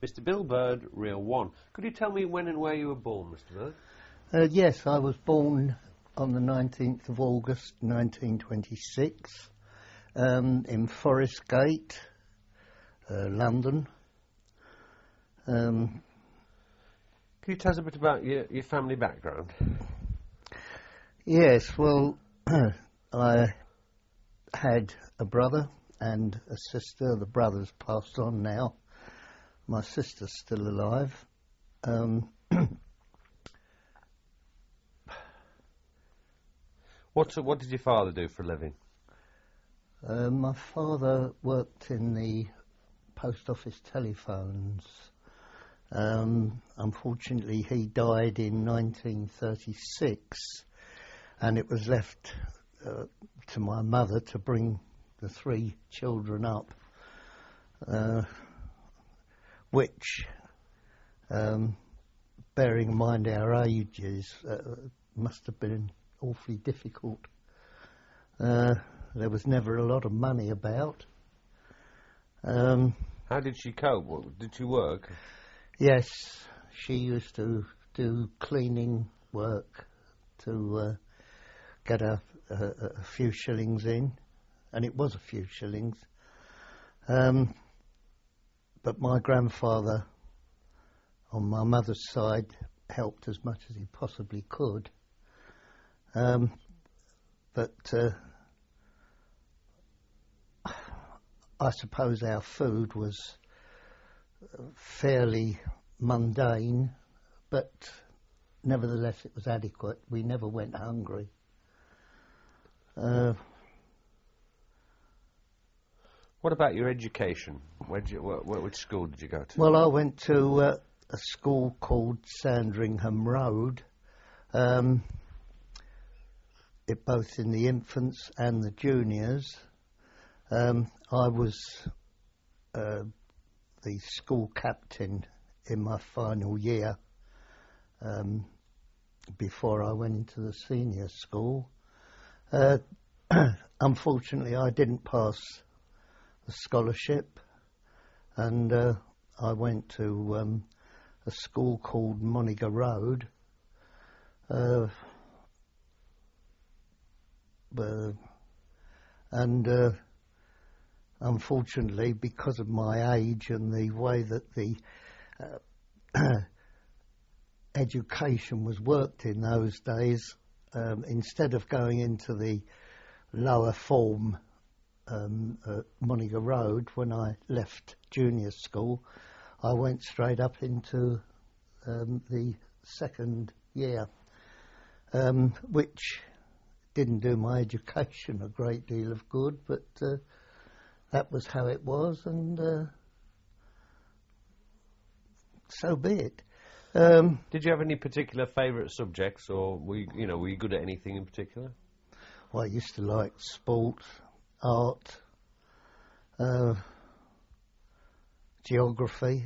Mr. Bill Bird, Reel 1. Could you tell me when and where you were born, Mr. Bird? Yes, I was born on the 19th of August 1926 in Forest Gate, London. Can you tell us a bit about your family background? Yes, well, I had a brother and a sister. The brother's passed on now. My sister's still alive. What did your father do for a living? My father worked in the post office telephones. Unfortunately, he died in 1936, and it was left to my mother to bring the 3 children up, which, bearing in mind our ages, must have been awfully difficult. There was never a lot of money about. How did she cope? Did she work? Yes, she used to do cleaning work to get a few shillings in, and it was a few shillings. But my grandfather, on my mother's side, helped as much as he possibly could. But I suppose our food was fairly mundane, but nevertheless it was adequate. We never went hungry. What about your education? Which school did you go to? Well, I went to a school called Sandringham Road, both in the infants and the juniors. I was the school captain in my final year before I went into the senior school. Unfortunately, I didn't pass the scholarship, and I went to a school called Moniger Road, and unfortunately, because of my age and the way that the education was worked in those days, instead of going into the lower form at Moniger Road, when I left junior school, I went straight up into the second year, which didn't do my education a great deal of good, but that was how it was, and so be it. Did you have any particular favourite subjects, or were you good at anything in particular? Well, I used to like sport, art, geography,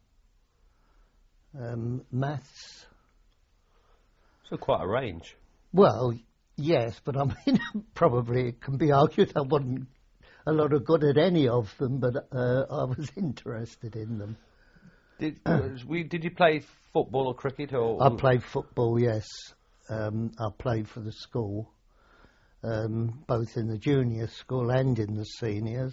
maths. So quite a range. Well, yes, but I mean, probably it can be argued I wasn't a lot of good at any of them, but I was interested in them. Did you play football or cricket? Or I played football, yes. I played for the school, both in the junior school and in the seniors.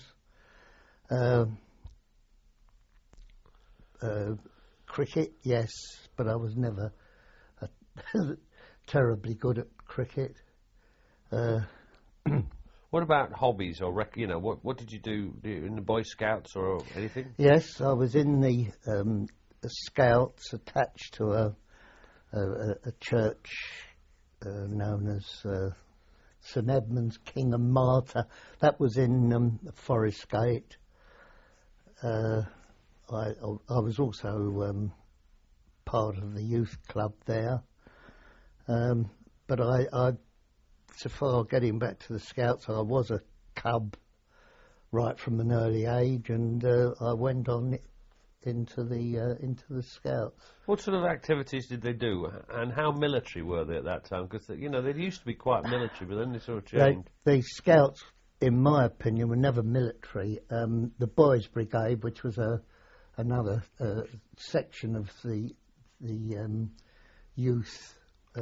Cricket, yes, but I was never terribly good at cricket. What about hobbies or what did you do in the Boy Scouts or anything? Yes, I was in the Scouts attached to a church known as St Edmund's King and Martyr. That was in Forest Gate. I was also part of the youth club there, but I so far getting back to the Scouts, I was a cub right from an early age, and I went on into the Scouts. What sort of activities did they do, and how military were they at that time? Because they used to be quite military, but then they sort of changed. The Scouts, in my opinion, were never military. The Boys' Brigade, which was a another section of the youth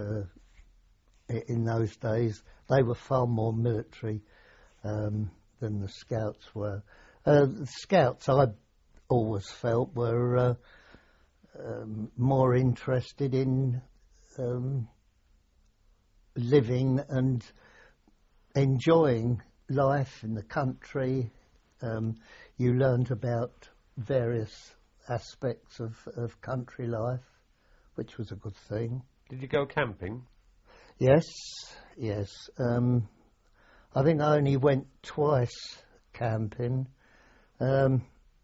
in those days. They were far more military than the Scouts were. The Scouts, I always felt, were more interested in living and enjoying life in the country. You learned about various aspects of country life, which was a good thing. Did you go camping? Yes. I think I only went twice camping. I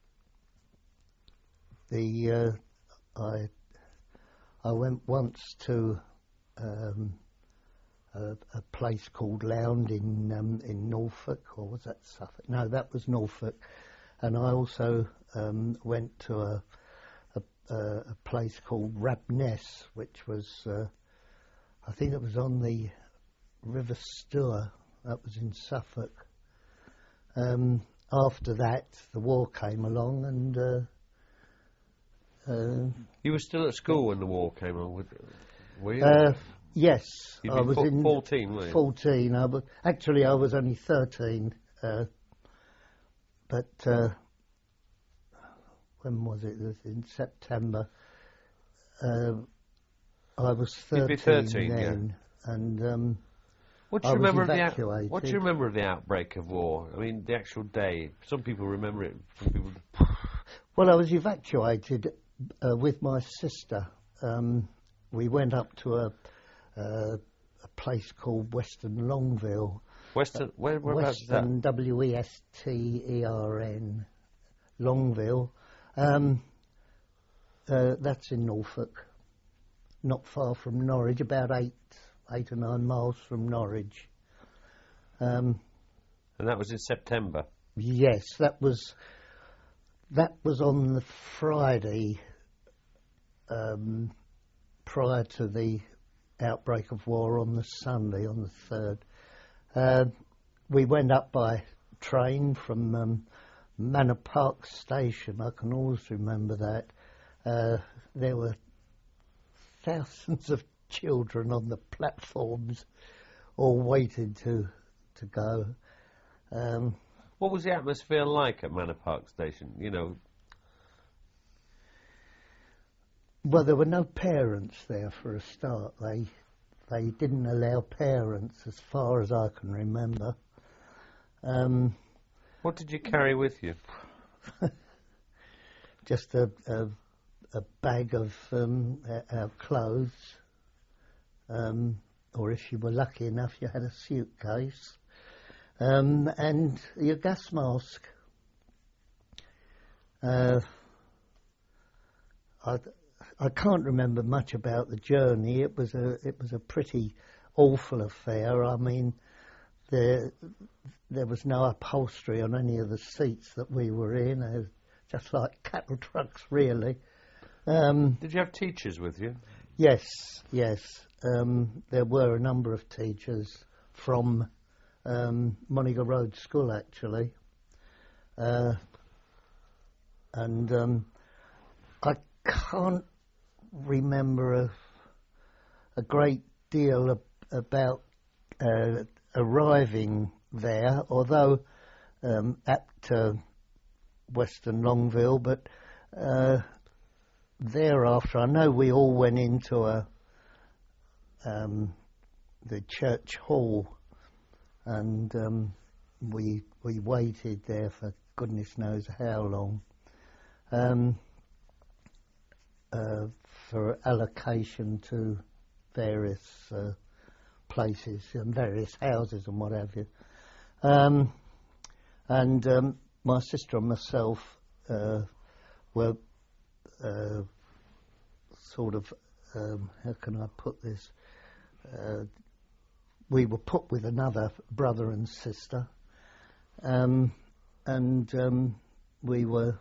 went once to a place called Lound in Norfolk, or was that Suffolk? No, that was Norfolk. And I also went to a place called Rabness, which was, I think it was on the River Stour. That was in Suffolk. After that, the war came along, and you were still at school when the war came on, were you? Yes, You'd I was in 14, weren't you? 14. Actually, I was only 13. But when was it? It was in September. I was 13, You'd be 13 then, yeah. And what do I you was remember evacuated. what do you remember of the outbreak of war? I mean, the actual day. Some people remember it. Some people. Well, I was evacuated with my sister. We went up to a place called Western Longville. Western, whereabouts is that? Western, Western, Longville. That's in Norfolk, not far from Norwich, about 8 or 9 miles from Norwich. And that was in September. Yes, that was on the Friday prior to the outbreak of war on the Sunday, on the 3rd. We went up by train from Manor Park Station. I can always remember that. There were thousands of children on the platforms, all waiting to go. What was the atmosphere like at Manor Park Station? You know. Well, there were no parents there for a start. They didn't allow parents, as far as I can remember. What did you carry with you? Just a bag of our clothes, or if you were lucky enough, you had a suitcase, and your gas mask. I can't remember much about the journey. It was a pretty awful affair. I mean, there was no upholstery on any of the seats that we were in. Just like cattle trucks, really. Did you have teachers with you? Yes. There were a number of teachers from Moniger Road School, actually. And I can't remember a great deal about arriving there, although at Western Longville, but thereafter I know we all went into the church hall, and we waited there for goodness knows how long for allocation to various places and various houses and what have you. And my sister and myself were sort of, how can I put this? We were put with another brother and sister, and we were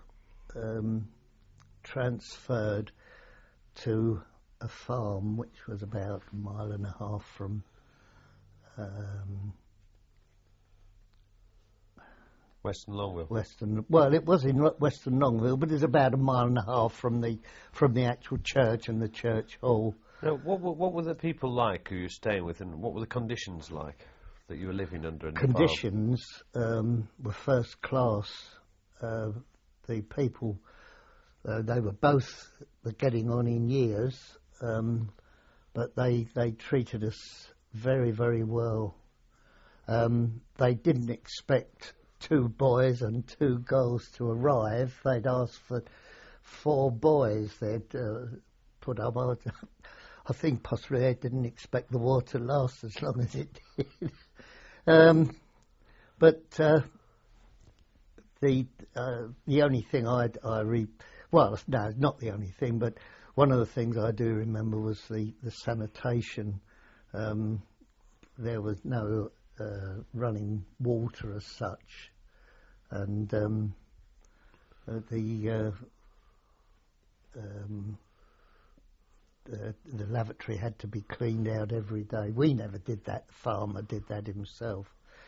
transferred to a farm which was about 1.5 miles from Western Longville. Well, it was in Western Longville, but it's about 1.5 miles from the actual church and the church hall. Now, what were the people like who you were staying with, and what were the conditions like that you were living under in the farm? Conditions were first class. The people, they were both getting on in years, but they treated us very, very well. They didn't expect 2 boys and 2 girls to arrive. They'd asked for 4 boys. They'd put up. I think possibly they didn't expect the war to last as long as it did. But the only thing well, no, not the only thing, but one of the things I do remember was the sanitation. There was no running water as such, and the lavatory had to be cleaned out every day. We never did that. The farmer did that himself.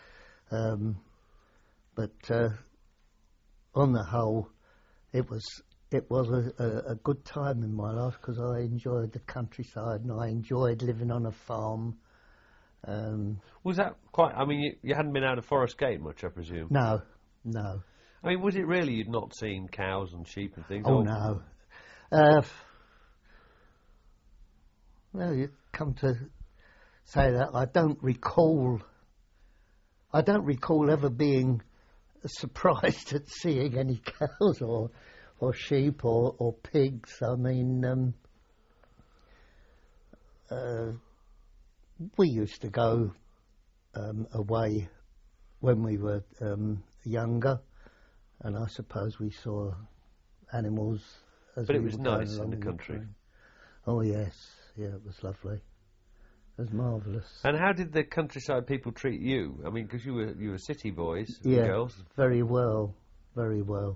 But on the whole, it was a good time in my life because I enjoyed the countryside and I enjoyed living on a farm. Was that quite... I mean, you hadn't been out of Forest Gate much, I presume? No. I mean, was it really you'd not seen cows and sheep and things? Oh, no. Well, you come to say that, I don't recall ever being surprised at seeing any cows or sheep or pigs. I mean, we used to go away when we were younger, and I suppose we saw animals as but we it was were going nice in along the country. train. Oh yes, yeah, it was lovely. It was marvellous. And how did the countryside people treat you? I mean, because you were city boys and Yeah, girls. very well, very well.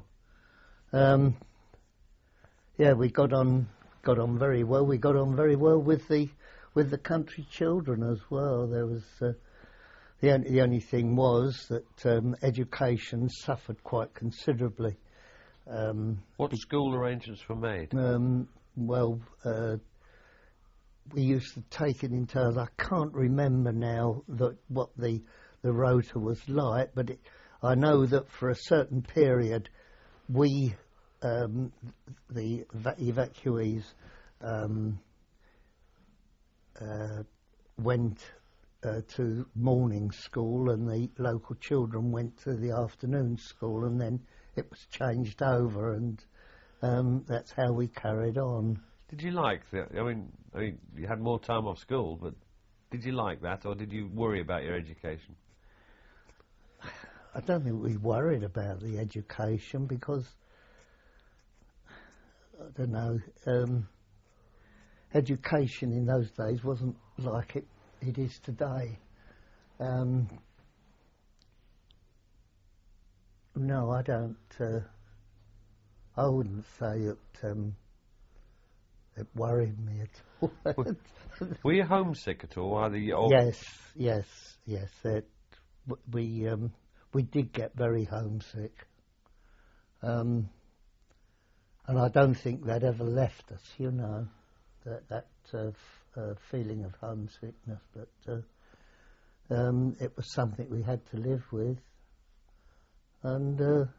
Yeah, we got on very well. We got on very well with the country children as well. There was the only thing was that education suffered quite considerably. What school arrangements were made? Well, we used to take it in turns. I can't remember now what the rota was like, but I know that for a certain period, we, the evacuees, went to morning school, and the local children went to the afternoon school, and then it was changed over, and that's how we carried on. Did you like that? I mean, you had more time off school, but did you like that, or did you worry about your education? I don't think we worried about the education because, I don't know, education in those days wasn't like it is today. No, I don't. I wouldn't say it worried me at all. Were you homesick at all? Either Yes. We did get very homesick, and I don't think that ever left us. You know, that feeling of homesickness, but it was something we had to live with, and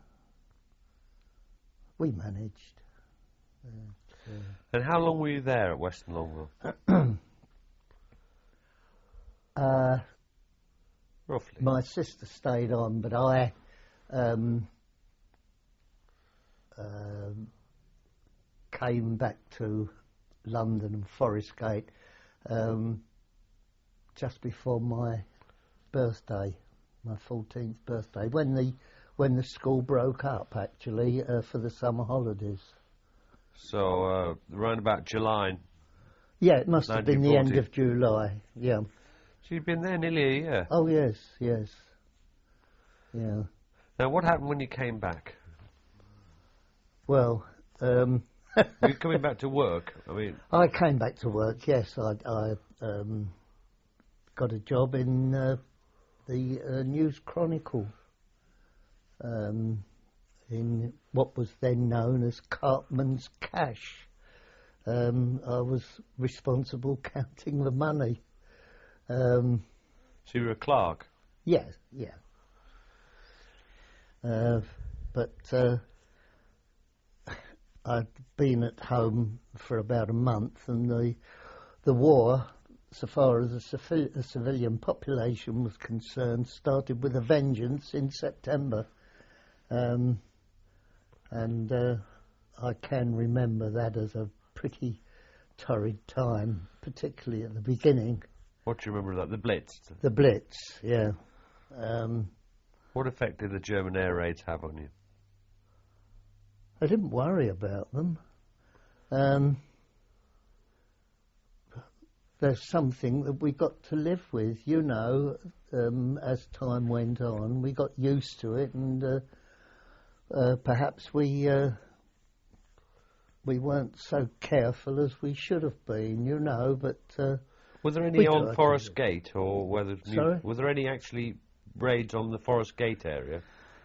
we managed. And how long were you there at Western Longville? Roughly. My sister stayed on, but I came back to London and Forest Gate just before my birthday, my 14th birthday, when the school broke up, actually, for the summer holidays. So, around about July. Yeah, it must have been the 1940. end of July, yeah. So you've been there nearly a year. Oh, yes. Yeah. Now, what happened when you came back? Well, Were you coming back to work? I mean, I came back to work, yes. I got a job in the News Chronicle. in what was then known as Cartman's Cash. I was responsible counting the money. So you were a clerk? Yeah. But I'd been at home for about a month, and the war, so far as the civilian population was concerned, started with a vengeance in September. And I can remember that as a pretty torrid time, particularly at the beginning. What do you remember of that? The Blitz? The Blitz, yeah. What effect did the German air raids have on you? I didn't worry about them. There's something that we got to live with, as time went on. We got used to it, and perhaps we weren't so careful as we should have been, but... Was there any on Forest Gate, or Sorry? was there any actually raids on the Forest Gate area?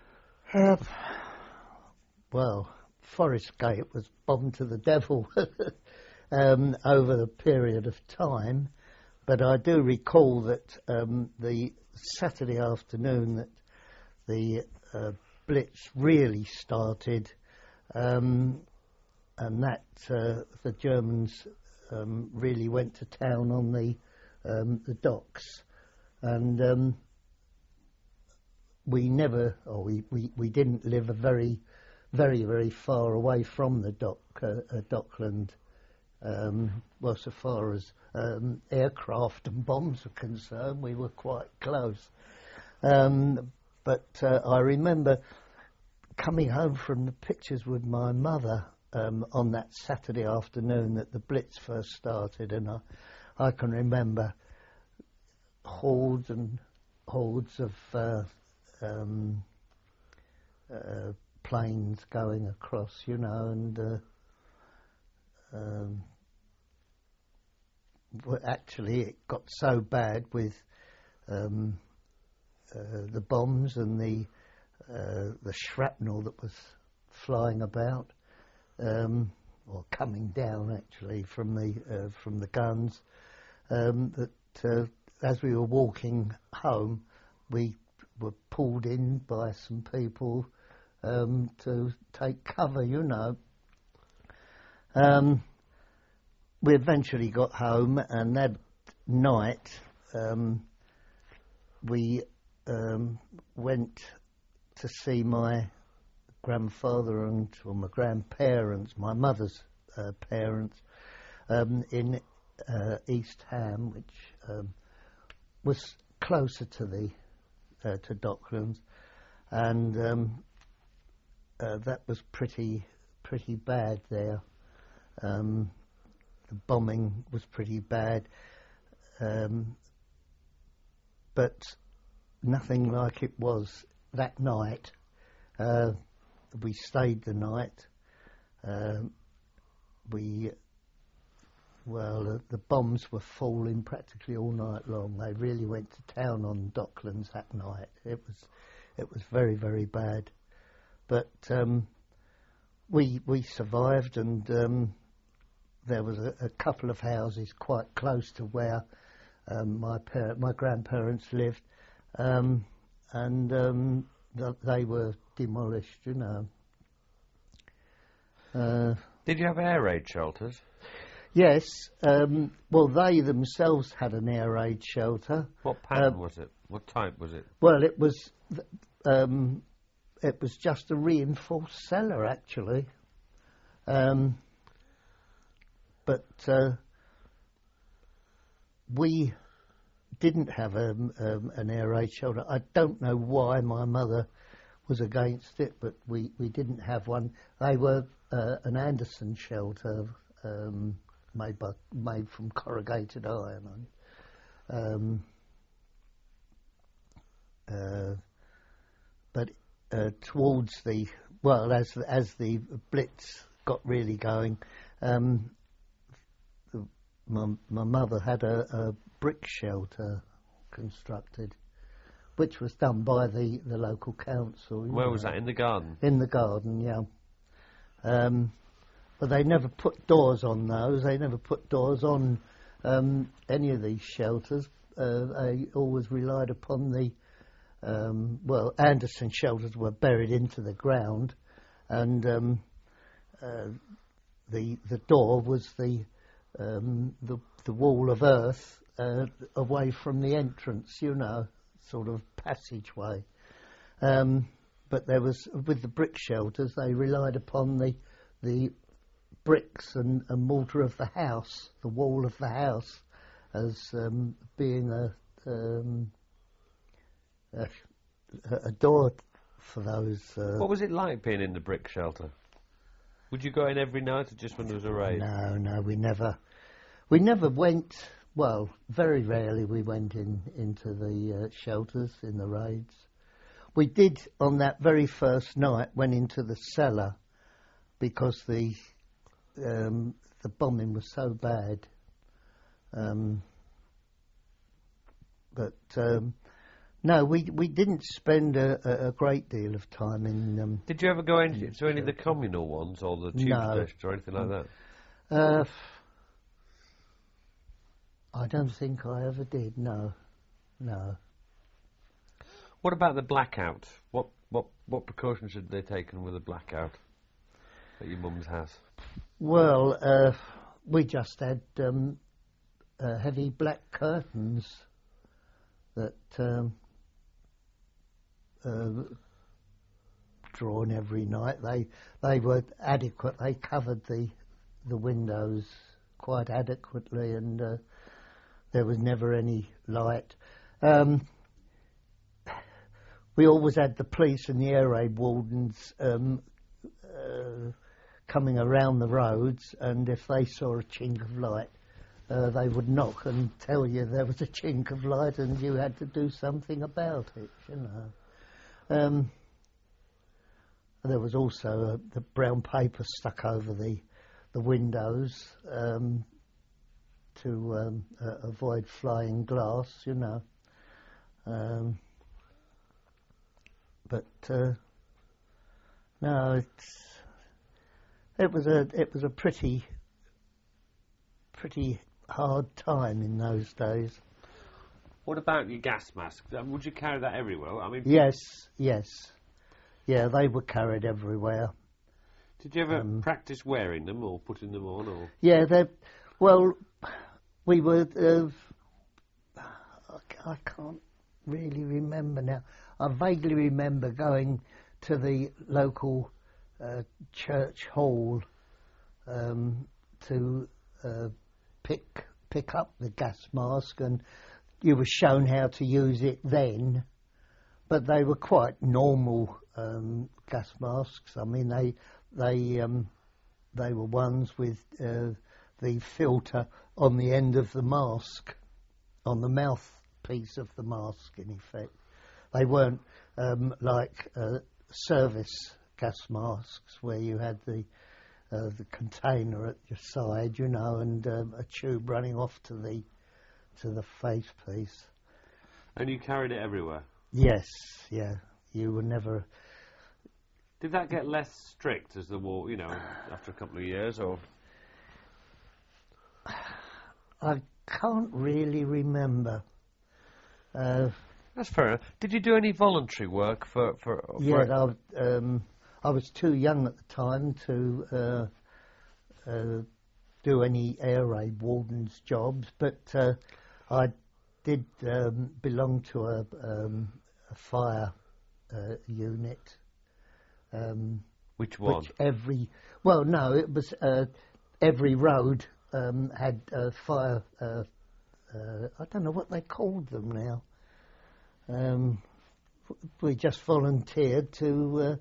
Well, Forest Gate was bombed to the devil over the period of time, but I do recall that the Saturday afternoon that the Blitz really started, and that the Germans really went to town on the docks, and we didn't live a very, very, very far away from the Dockland. Well, so far as aircraft and bombs were concerned, we were quite close. But I remember coming home from the pictures with my mother on that Saturday afternoon that the Blitz first started, and I can remember hordes and hordes of planes going across, and actually it got so bad with the bombs and the shrapnel that was flying about, or coming down actually from the guns, that as we were walking home, we were pulled in by some people to take cover, We eventually got home, and that night we went to see my grandfather or my grandparents, my mother's parents, in East Ham, which was closer to Docklands, and that was pretty bad there. The bombing was pretty bad, but nothing like it was that night. We stayed the night. The bombs were falling practically all night long. They really went to town on Docklands that night. It was very, very bad, but we survived, and there was a couple of houses quite close to where my grandparents lived, and they were demolished, Did you have air raid shelters? Yes. Well, they themselves had an air raid shelter. What pattern was it? What type was it? Well, it was just a reinforced cellar, actually. But we didn't have an air raid shelter. I don't know why my mother was against it, but we didn't have one. They were an Anderson shelter made from corrugated iron. But towards as the Blitz got really going, my mother had a brick shelter constructed, which was done by the local council. Where was that? In the garden? In the garden, yeah. But they never put doors on those. They never put doors on any of these shelters. They always relied upon the Anderson shelters were buried into the ground, and the door was the wall of earth away from the entrance, sort of passageway. But there was, with the brick shelters, they relied upon the bricks and mortar of the house, the wall of the house, as being a door for those. What was it like being in the brick shelter? Would you go in every night, or just when there was a raid? No, we never went. Well, very rarely we went into the shelters in the raids. We did on that very first night went into the cellar because the bombing was so bad. No, we didn't spend a great deal of time in. Did you ever go into any of the communal ones or the tube stations or anything like that? I don't think I ever did. No. What about the blackout? What precautions had they taken with the blackout at your mum's house? Well, we just had heavy black curtains that drawn every night. They were adequate. They covered the windows quite adequately, and there was never any light. We always had the police and the air raid wardens coming around the roads, and if they saw a chink of light, they would knock and tell you there was a chink of light and you had to do something about it, There was also the brown paper stuck over the windows to avoid flying glass, But no, it was a pretty hard time in those days. What about your gas mask? Would you carry that everywhere? I mean, yes, yeah, they were carried everywhere. Did you ever practice wearing them or putting them on? Or yeah, we were. I can't really remember now. I vaguely remember going to the local church hall to pick up the gas mask, and you were shown how to use it then. But they were quite normal gas masks. I mean, they were ones with the filter on the end of the mask, on the mouthpiece of the mask, in effect. They weren't like service gas masks where you had the container at your side, and a tube running off to the face piece. And you carried it everywhere? Yes, yeah. You were never. Did that get less strict as the war, after a couple of years, or? I can't really remember. That's fair enough. Did you do any voluntary work for yeah, I was too young at the time to do any air raid warden's jobs, but I did belong to a fire unit. Which one? It was every road had fire. I don't know what they called them now. We just volunteered to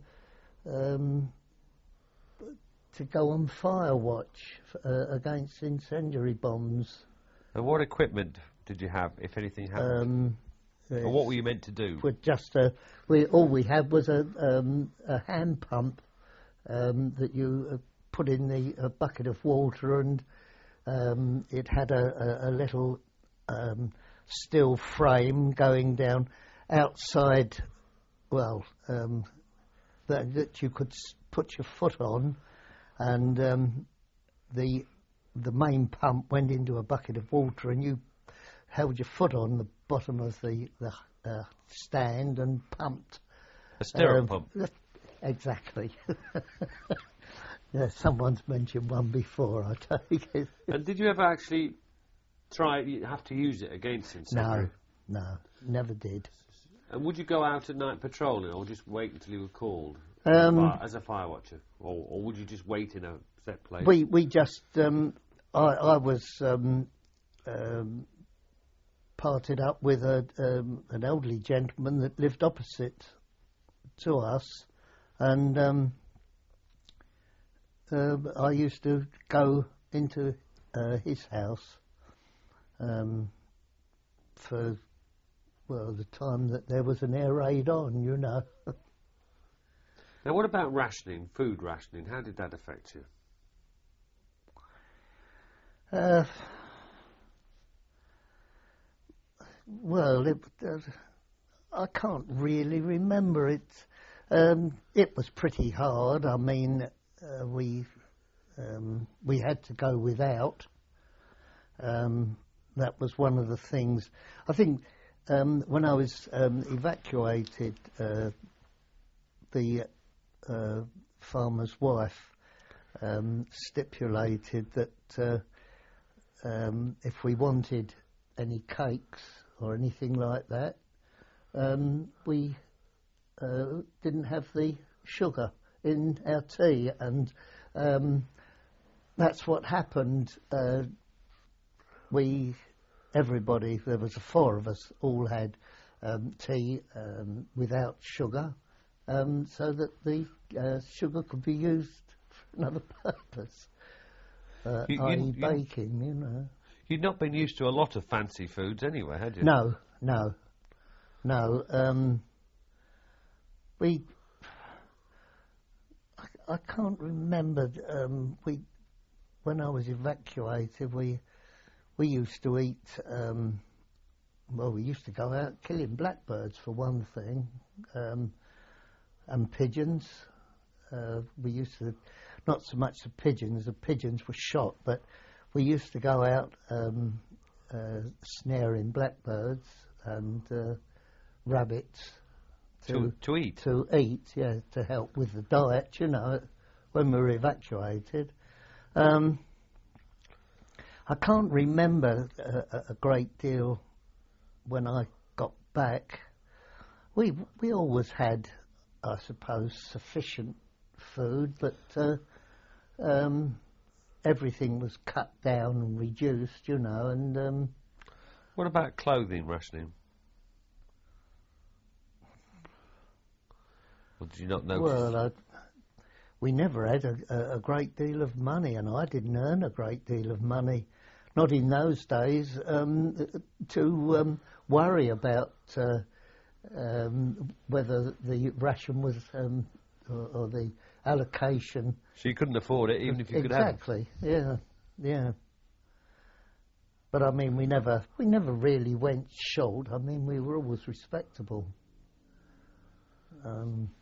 go on fire watch against incendiary bombs. And what equipment did you have, if anything happened? Or what were you meant to do? All we had was a hand pump that you put in a bucket of water, and it had a little steel frame going down, outside, well, that you could put your foot on, and the main pump went into a bucket of water, and you held your foot on the bottom of the stand and pumped. A stirrup pump. Exactly. Yeah, someone's mentioned one before, I take it. And did you ever actually have to use it against him? No, never did. And would you go out at night patrolling, or just wait until you were called as a fire watcher, or would you just wait in a set place? We just I was parted up with an elderly gentleman that lived opposite to us, and I used to go into his house for, well, the time that there was an air raid on, you know. Now, what about rationing, food rationing? How did that affect you? Well, I can't really remember it. It was pretty hard. I mean, we had to go without. That was one of the things. I think when I was evacuated, the farmer's wife stipulated that if we wanted any cakes or anything like that, we didn't have the sugar in our tea, and that's what happened. Everybody, there was 4 of us, all had tea without sugar, so that the sugar could be used for another purpose, i.e. baking, you know. You'd not been used to a lot of fancy foods anyway, had you? No. I can't remember. When I was evacuated, we used to eat. We used to go out killing blackbirds for one thing, and pigeons. We used to, not so much the pigeons. The pigeons were shot, but we used to go out snaring blackbirds and rabbits to eat. To eat, yeah, to help with the diet, you know, when we were evacuated. I can't remember a great deal when I got back. We always had, I suppose, sufficient food, but everything was cut down and reduced, you know, and... What about clothing rationing? Or did you not notice? Well, we never had a great deal of money, and I didn't earn a great deal of money, not in those days, to worry about whether the ration was, or the allocation. So you couldn't afford it, even if you could have it? Exactly, yeah. But I mean, we never really went short. I mean, we were always respectable.